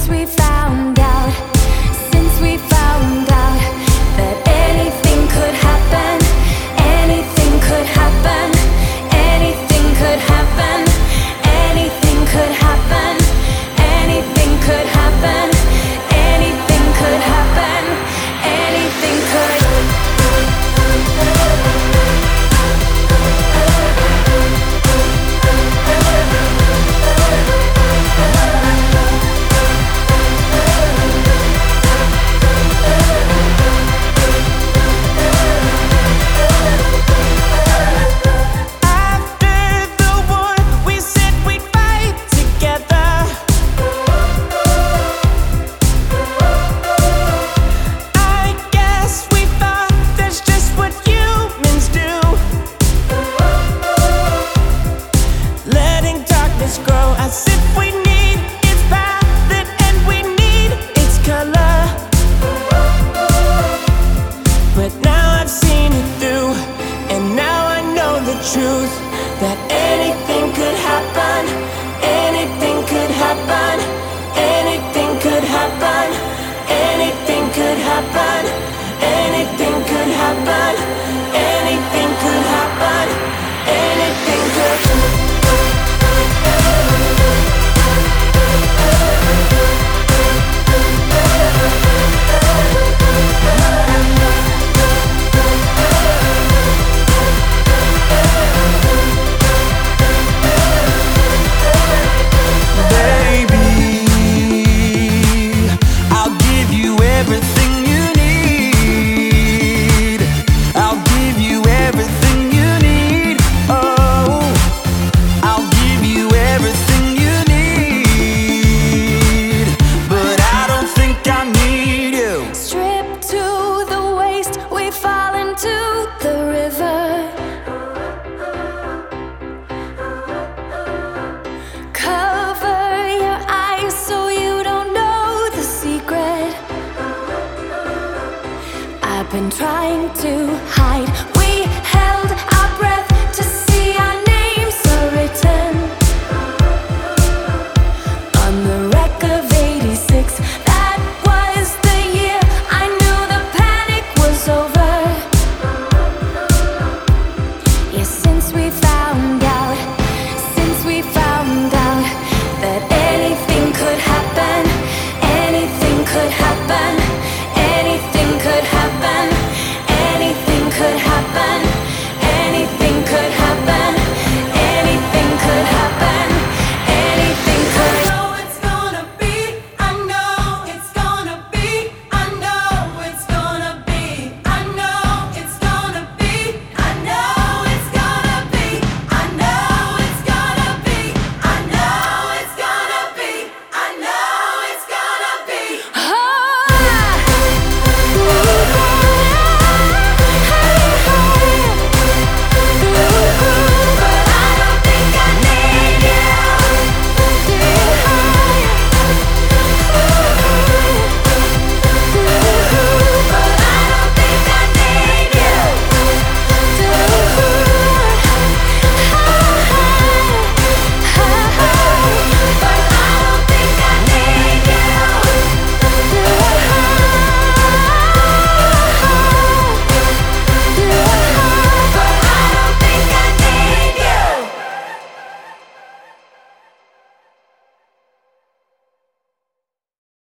we found out, since we found out that anything could happen, anything could happen, anything could happen, anything could happen, anything could happen, anything could happen, anything could. As if we need its palette and we need its color. But now I've seen it through, and now I know the truth, that anything could happen, anything could happen, anything could happen, anything could happen, anything could happen, anything could happen, anything could. I've been trying to hide. We held our breath to see our names so written on the wreck of '86. That was the year I knew the panic was over. Yeah, since we found out, since we found out that anything could happen, anything could happen.